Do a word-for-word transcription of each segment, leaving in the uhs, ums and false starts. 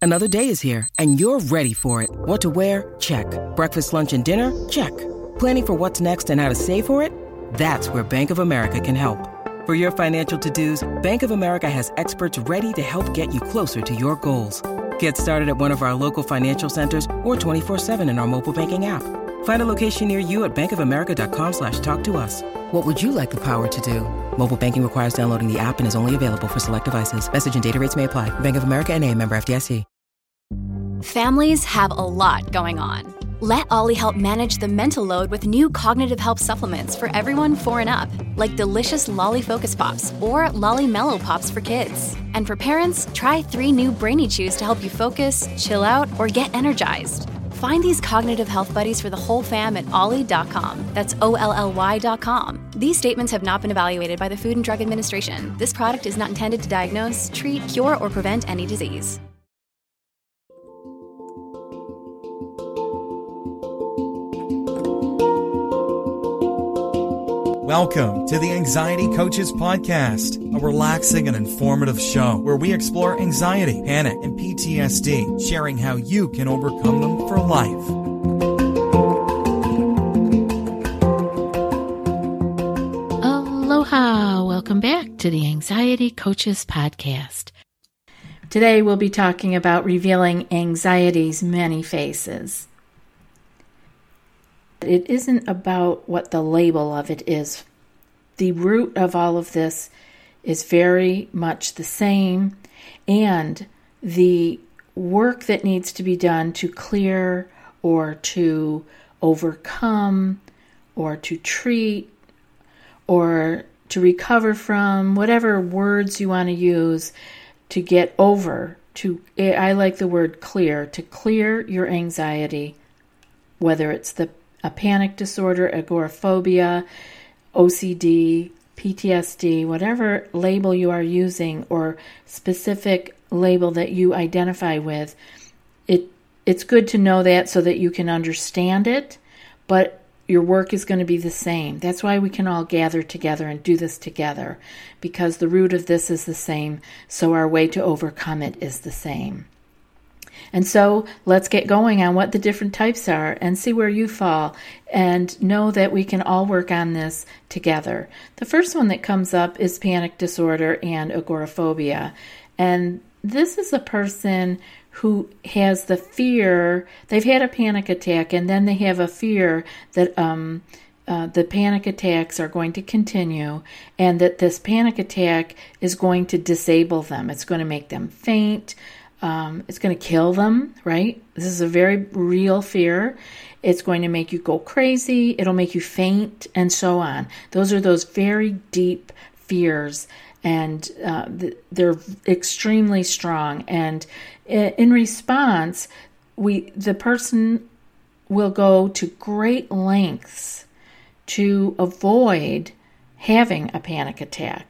Another day is here, and you're ready for it. What to wear? Check. Breakfast, lunch, and dinner? Check. Planning for what's next and how to save for it? That's where Bank of America can help. For your financial to-dos, Bank of America has experts ready to help get you closer to your goals. Get started at one of our local financial centers or twenty-four seven in our mobile banking app. Find a location near you at bankofamerica.com slash talk to us. What would you like the power to do? Mobile banking requires downloading the app and is only available for select devices. Message and data rates may apply. Bank of America N A, member F D I C. Families have a lot going on. Let Ollie help manage the mental load with new cognitive help supplements for everyone four and up, like delicious Lolly Focus Pops or Lolly Mellow Pops for kids. And for parents, try three new Brainy Chews to help you focus, chill out, or get energized. Find these cognitive health buddies for the whole fam at ollie dot com. That's O L L Y dot com. These statements have not been evaluated by the Food and Drug Administration. This product is not intended to diagnose, treat, cure, or prevent any disease. Welcome to the Anxiety Coaches Podcast, a relaxing and informative show where we explore anxiety, panic, and P T S D, sharing how you can overcome them for life. Aloha! Welcome back to the Anxiety Coaches Podcast. Today we'll be talking about revealing anxiety's many faces. It isn't about what the label of it is. The root of all of this is very much the same, and the work that needs to be done to clear or to overcome or to treat or to recover from, whatever words you want to use, to get over, to, I like the word clear, to clear your anxiety, whether it's the a panic disorder, agoraphobia, O C D, P T S D, whatever label you are using or specific label that you identify with, it it's good to know that so that you can understand it, but your work is going to be the same. That's why we can all gather together and do this together, because the root of this is the same, so our way to overcome it is the same. And so let's get going on what the different types are and see where you fall and know that we can all work on this together. The first one that comes up is panic disorder and agoraphobia. And this is a person who has the fear, they've had a panic attack, and then they have a fear that um, uh, the panic attacks are going to continue and that this panic attack is going to disable them. It's going to make them faint. Um, it's going to kill them, right? This is a very real fear. It's going to make you go crazy. It'll make you faint, and so on. Those are those very deep fears, and uh, they're extremely strong. And in response, we the person will go to great lengths to avoid having a panic attack.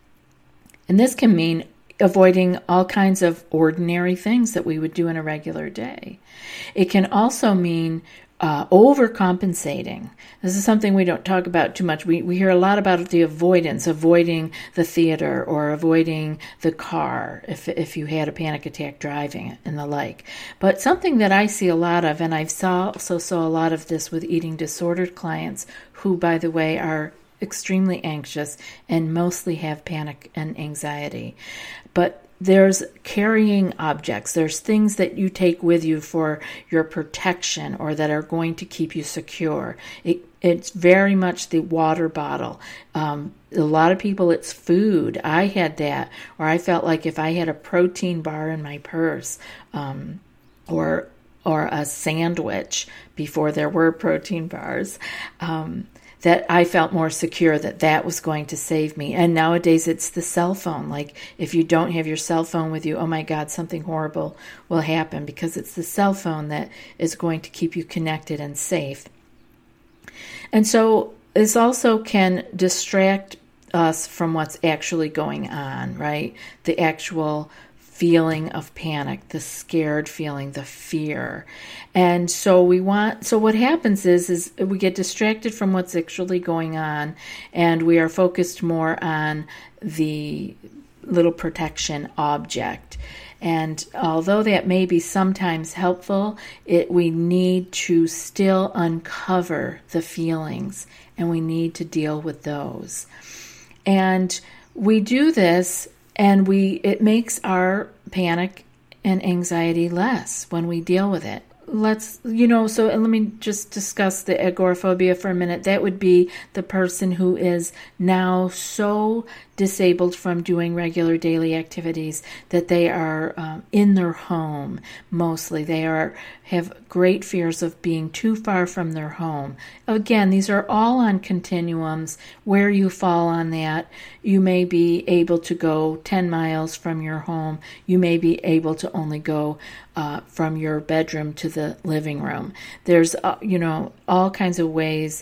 And this can mean avoiding all kinds of ordinary things that we would do in a regular day. It can also mean uh, overcompensating. This is something we don't talk about too much. We we hear a lot about the avoidance, avoiding the theater or avoiding the car if if you had a panic attack driving and the like. But something that I see a lot of, and I've saw, also saw a lot of this with eating disordered clients who, by the way, are extremely anxious and mostly have panic and anxiety. But there's carrying objects. There's things that you take with you for your protection or that are going to keep you secure. It, it's very much the water bottle. Um, a lot of people, it's food. I had that, or I felt like if I had a protein bar in my purse, um, or or a sandwich before there were protein bars, um, that I felt more secure that that was going to save me. And nowadays it's the cell phone. Like if you don't have your cell phone with you, oh my God, something horrible will happen, because it's the cell phone that is going to keep you connected and safe. And so this also can distract us from what's actually going on, right? The actual feeling of panic, the scared feeling, the fear. And so we want, so what happens is, is we get distracted from what's actually going on, and we are focused more on the little protection object. And although that may be sometimes helpful, it we need to still uncover the feelings, and we need to deal with those. And we do this, and we it makes our panic and anxiety less when we deal with it. Let's, you know, so let me just discuss the agoraphobia for a minute. That would be the person who is now so disabled from doing regular daily activities that they are um, in their home mostly. They are have great fears of being too far from their home. Again, these are all on continuums. Where you fall on that, you may be able to go ten miles from your home. You may be able to only go uh, from your bedroom to the living room. There's, uh, you know, all kinds of ways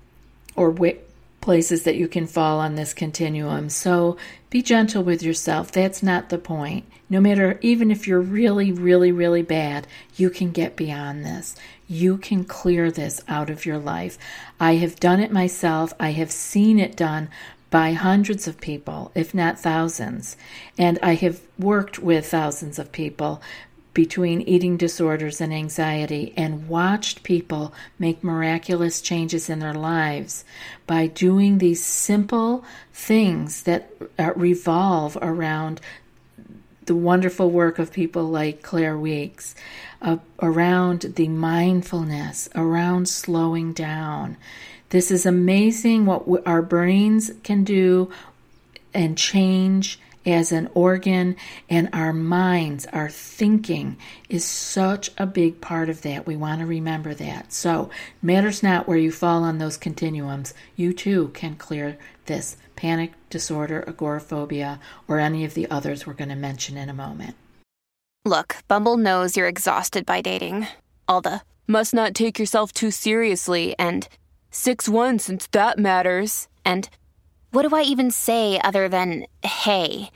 or way, places that you can fall on this continuum. So be gentle with yourself. That's not the point. No matter, even if you're really, really, really bad, you can get beyond this. You can clear this out of your life. I have done it myself. I have seen it done by hundreds of people, if not thousands. And I have worked with thousands of people between eating disorders and anxiety, and watched people make miraculous changes in their lives by doing these simple things that uh, revolve around the wonderful work of people like Claire Weekes, uh, around the mindfulness, around slowing down. This is amazing what w- our brains can do and change as an organ, and our minds, our thinking is such a big part of that. We want to remember that. So, matters not where you fall on those continuums, you too can clear this panic disorder, agoraphobia, or any of the others we're going to mention in a moment. Look, Bumble knows you're exhausted by dating. All the must not take yourself too seriously and six one since that matters, and what do I even say other than, hey?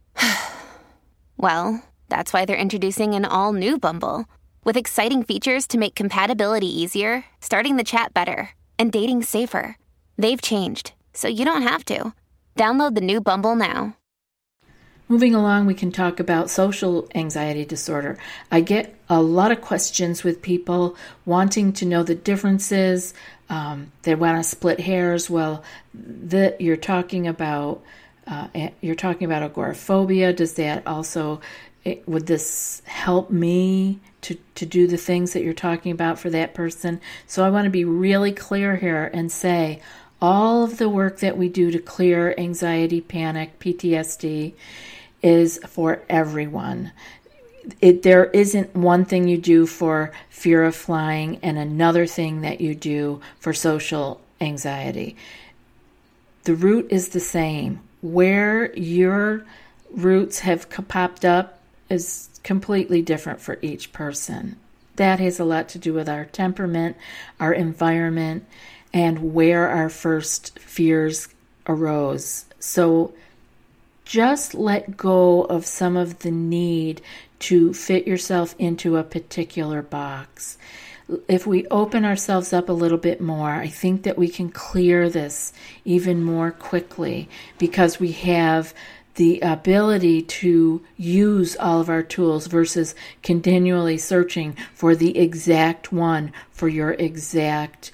Well, that's why they're introducing an all-new Bumble, with exciting features to make compatibility easier, starting the chat better, and dating safer. They've changed, so you don't have to. Download the new Bumble now. Moving along, we can talk about social anxiety disorder. I get a lot of questions with people wanting to know the differences. Um, they want to split hairs. Well, the, you're talking about uh, you're talking about agoraphobia. Does that also it, would this help me to to do the things that you're talking about for that person? So I want to be really clear here and say all of the work that we do to clear anxiety, panic, P T S D is for everyone. It, there isn't one thing you do for fear of flying and another thing that you do for social anxiety. The root is the same. Where your roots have popped up is completely different for each person. That has a lot to do with our temperament, our environment, and where our first fears arose. So just let go of some of the need to fit yourself into a particular box. If we open ourselves up a little bit more, I think that we can clear this even more quickly because we have the ability to use all of our tools versus continually searching for the exact one for your exact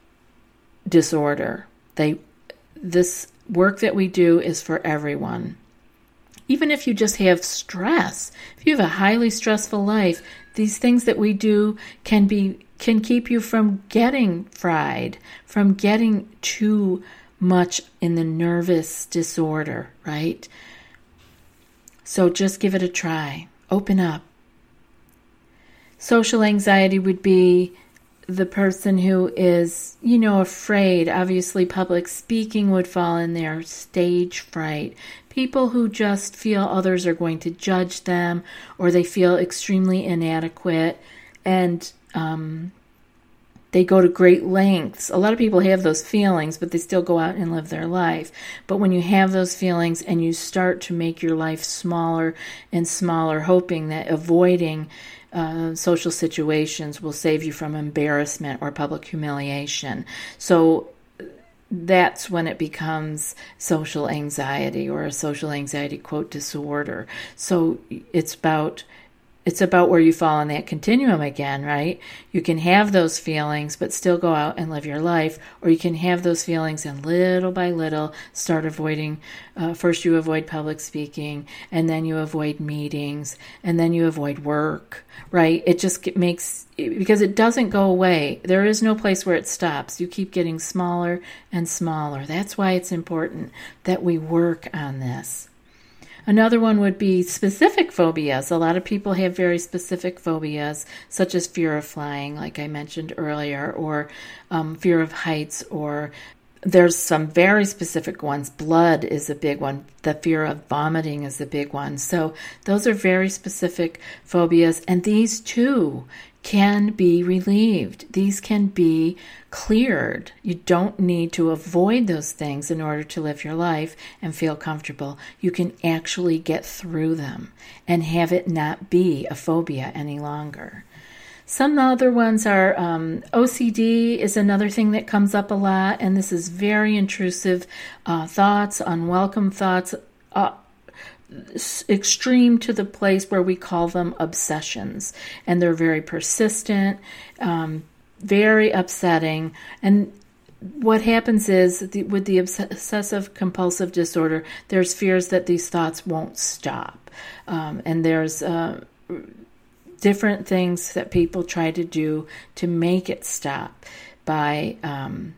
disorder. They, this work that we do is for everyone. Even if you just have stress, if you have a highly stressful life, these things that we do can be can keep you from getting fried, from getting too much in the nervous disorder, right? So just give it a try. Open up. Social anxiety would be the person who is, you know, afraid. Obviously, public speaking would fall in there. Stage fright. People who just feel others are going to judge them, or they feel extremely inadequate, and um, they go to great lengths. A lot of people have those feelings, but they still go out and live their life. But when you have those feelings and you start to make your life smaller and smaller, hoping that avoiding Uh, social situations will save you from embarrassment or public humiliation. So that's when it becomes social anxiety or a social anxiety quote disorder. So it's about It's about where you fall on that continuum again, right? You can have those feelings, but still go out and live your life, or you can have those feelings and little by little start avoiding. Uh, first you avoid public speaking, and then you avoid meetings, and then you avoid work, right? It just it makes, because it doesn't go away. There is no place where it stops. You keep getting smaller and smaller. That's why it's important that we work on this. Another one would be specific phobias. A lot of people have very specific phobias, such as fear of flying, like I mentioned earlier, or um, fear of heights, or there's some very specific ones. Blood is a big one. The fear of vomiting is a big one. So those are very specific phobias, and these too can be relieved. These can be cleared. You don't need to avoid those things in order to live your life and feel comfortable. You can actually get through them and have it not be a phobia any longer. Some other ones are um, O C D is another thing that comes up a lot, and this is very intrusive uh, thoughts, unwelcome thoughts, uh, extreme to the place where we call them obsessions, and they're very persistent, um, very upsetting. And what happens is the, with the obsessive compulsive disorder, there's fears that these thoughts won't stop, um, and there's uh, different things that people try to do to make it stop by um,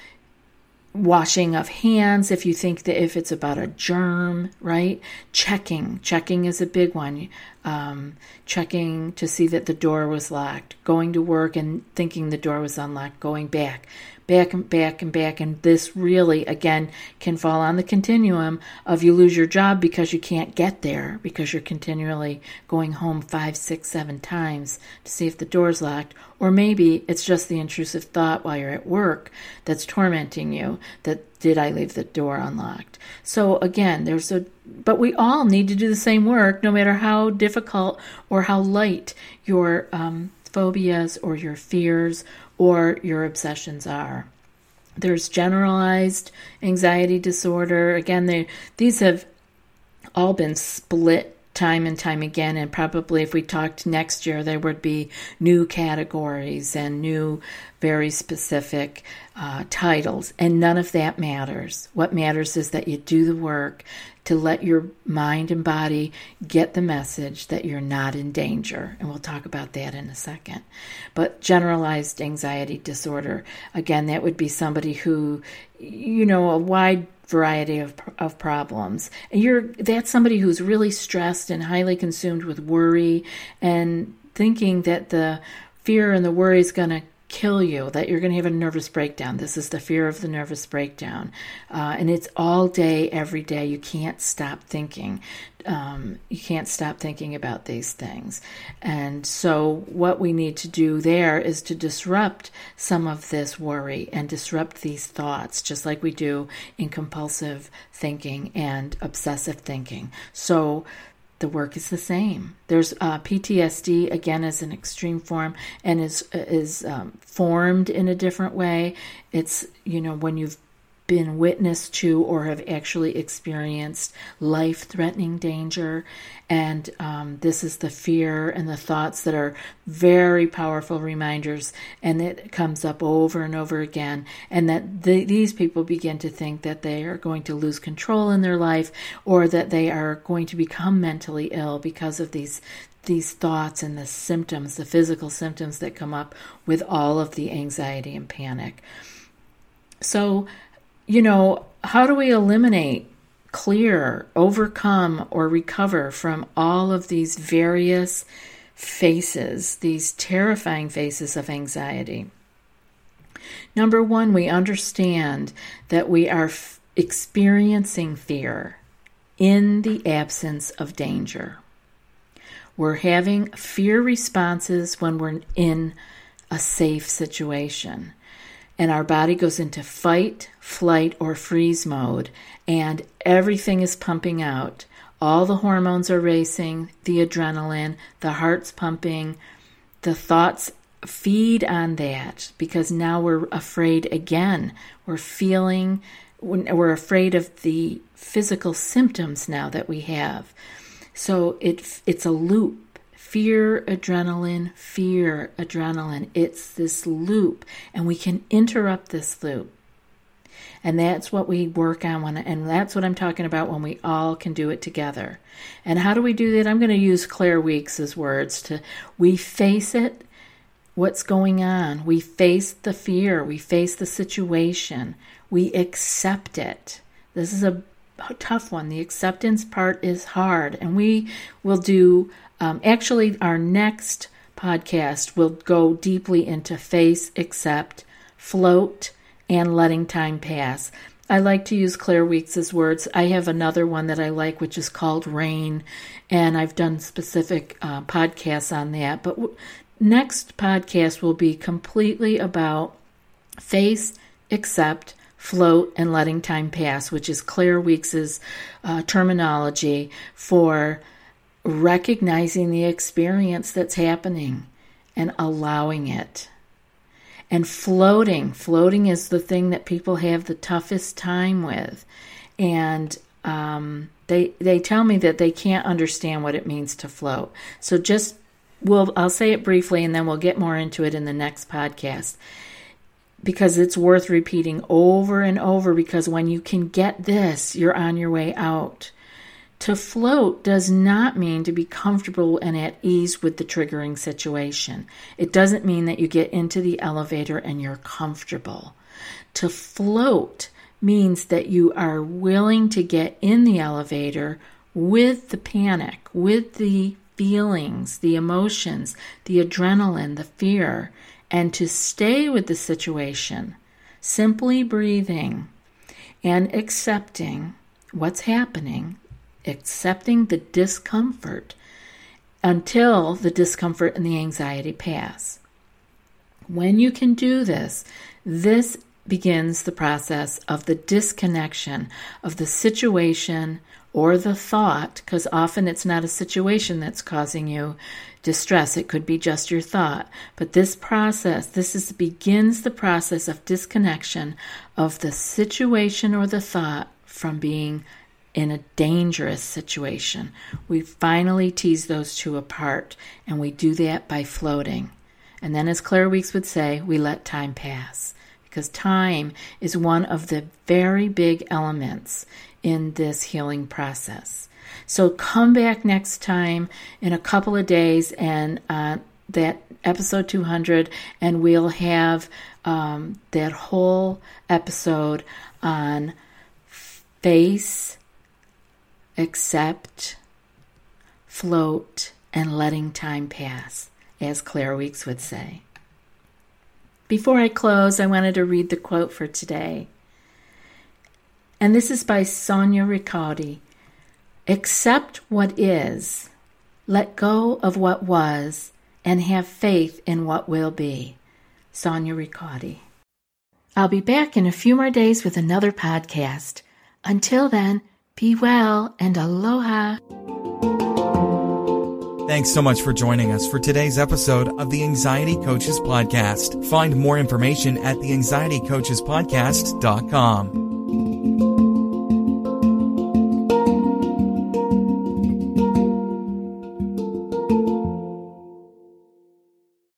washing of hands, if you think that if it's about a germ, right? Checking. Checking is a big one. Um, checking to see that the door was locked. Going to work and thinking the door was unlocked. Going back. Back and back and back. And this really, again, can fall on the continuum of you lose your job because you can't get there because you're continually going home five, six, seven times to see if the door's locked. Or maybe it's just the intrusive thought while you're at work that's tormenting you, that did I leave the door unlocked? So again, there's a, but we all need to do the same work, no matter how difficult or how light your um, phobias or your fears or your obsessions are. There's generalized anxiety disorder. Again, they, these have all been split time and time again, and probably if we talked next year, there would be new categories and new, very specific uh, titles, and none of that matters. What matters is that you do the work to let your mind and body get the message that you're not in danger, and we'll talk about that in a second. But generalized anxiety disorder, again, that would be somebody who, you know, a wide variety of of problems. And you're that's somebody who's really stressed and highly consumed with worry and thinking that the fear and the worry is going to kill you, that you're going to have a nervous breakdown. This is the fear of the nervous breakdown. Uh, and it's all day, every day. You can't stop thinking. Um, you can't stop thinking about these things. And so what we need to do there is to disrupt some of this worry and disrupt these thoughts, just like we do in compulsive thinking and obsessive thinking. So the work is the same. There's uh, P T S D, again, is an extreme form and is is um, formed in a different way. It's, you know, when you've been witness to or have actually experienced life-threatening danger. And um, this is the fear and the thoughts that are very powerful reminders, and it comes up over and over again. And that the, these people begin to think that they are going to lose control in their life, or that they are going to become mentally ill because of these these thoughts and the symptoms, the physical symptoms that come up with all of the anxiety and panic. So, you know, how do we eliminate, clear, overcome, or recover from all of these various faces, these terrifying faces of anxiety? Number one, we understand that we are f- experiencing fear in the absence of danger. We're having fear responses when we're in a safe situation. And our body goes into fight, flight, or freeze mode, and everything is pumping out. All the hormones are racing, the adrenaline, the heart's pumping, the thoughts feed on that, because now we're afraid again. We're feeling, we're afraid of the physical symptoms now that we have. So it it's a loop. Fear, adrenaline, fear, adrenaline. It's this loop, and we can interrupt this loop. And that's what we work on, when, and that's what I'm talking about when we all can do it together. And how do we do that? I'm going to use Claire Weeks' words. To we face it, what's going on. We face the fear. We face the situation. We accept it. This is a tough one. The acceptance part is hard, and we will do Um, actually, our next podcast will go deeply into face, accept, float, and letting time pass. I like to use Claire Weeks' words. I have another one that I like, which is called Rain, and I've done specific uh, podcasts on that. But w- next podcast will be completely about face, accept, float, and letting time pass, which is Claire Weeks' uh, terminology for recognizing the experience that's happening and allowing it. And floating. Floating is the thing that people have the toughest time with. And um, they they tell me that they can't understand what it means to float. So just, we'll, I'll say it briefly, and then we'll get more into it in the next podcast, because it's worth repeating over and over, because when you can get this, you're on your way out. To float does not mean to be comfortable and at ease with the triggering situation. It doesn't mean that you get into the elevator and you're comfortable. To float means that you are willing to get in the elevator with the panic, with the feelings, the emotions, the adrenaline, the fear, and to stay with the situation, simply breathing and accepting what's happening, accepting the discomfort until the discomfort and the anxiety pass. When you can do this, this begins the process of the disconnection of the situation or the thought, because often it's not a situation that's causing you distress. It could be just your thought. But this process, this is begins the process of disconnection of the situation or the thought from being in a dangerous situation. We finally tease those two apart, and we do that by floating. And then, as Claire Weeks would say, we let time pass, because time is one of the very big elements in this healing process. So come back next time in a couple of days, and uh, that episode two hundred, and we'll have um, that whole episode on face, accept, float, and letting time pass, as Claire Weeks would say. Before I close, I wanted to read the quote for today. And this is by Sonia Riccardi. Accept what is, let go of what was, and have faith in what will be. Sonia Riccardi. I'll be back in a few more days with another podcast. Until then, be well and aloha. Thanks so much for joining us for today's episode of the Anxiety Coaches Podcast. Find more information at the anxiety coaches podcast dot com.